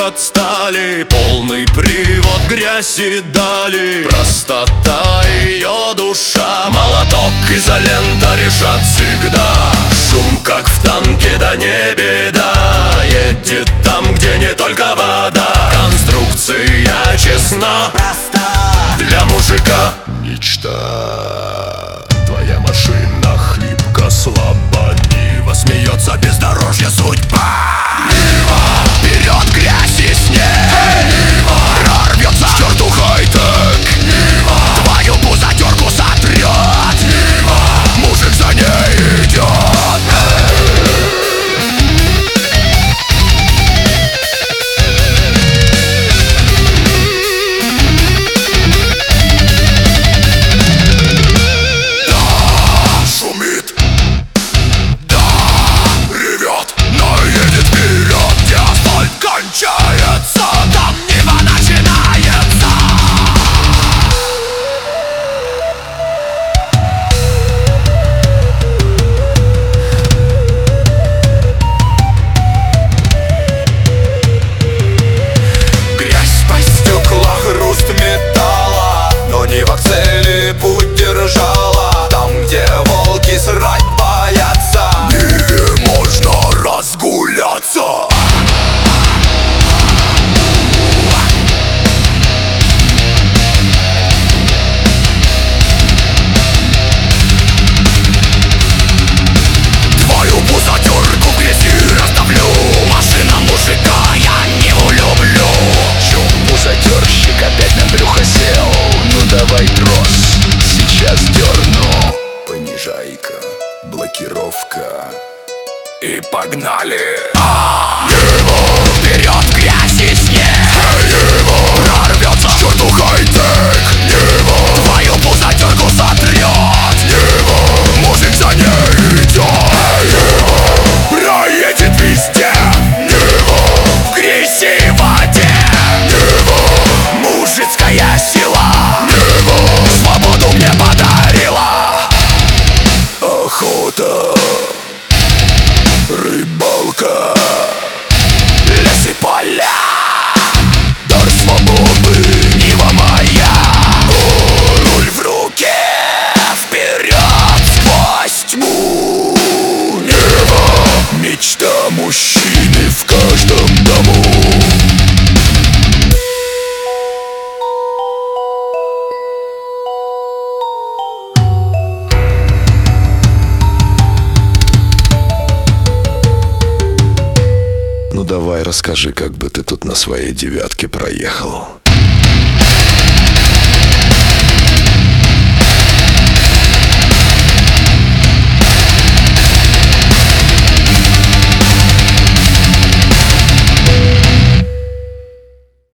отстали, полный привод грязи дали. Простота ее душа, молоток, изолента решат всегда. Шум, как в танке, да не беда, едет там, где не только вода. Конструкция честна, проста, для мужика мечта. Твоя машина хлипко, слабо, Нива смеется, бездорожье судьба. Нива, вперед, грязь и снег. Нива, прорвется к черту хай-тек. Нива, твою пузатерку сотрет. Нива, мужик за ней идет. Там Нива начинается. Грязь по стеклах, хруст металла, но Нива к цели путь держала. Там, где волки срать боятся, Ниве можно разгуляться. Давай трос, сейчас дерну. Понижайка, блокировка. И погнали. Нива, вперед, грязь и снег. Нива, прорвется к черту хай-тек. Нива, твою пузатерку сотрет. Нива, мужик за ней идет. Нива, проедет везде. Нива, в грязи и воде. Нива, мужицкая сила. Свободу мне подарила. Охота, рыбалка, лес и поля, дар свободы. Нива моя. Руль в руке, вперед сквозь тьму. Нива, мечта мужчины в каждом дому. Ну давай расскажи, как бы ты тут на своей девятке проехал.